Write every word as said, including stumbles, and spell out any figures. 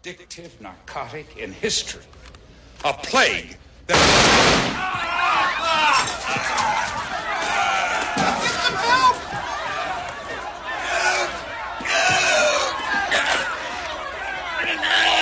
addictive narcotic in history. A plague that... Get some help! No!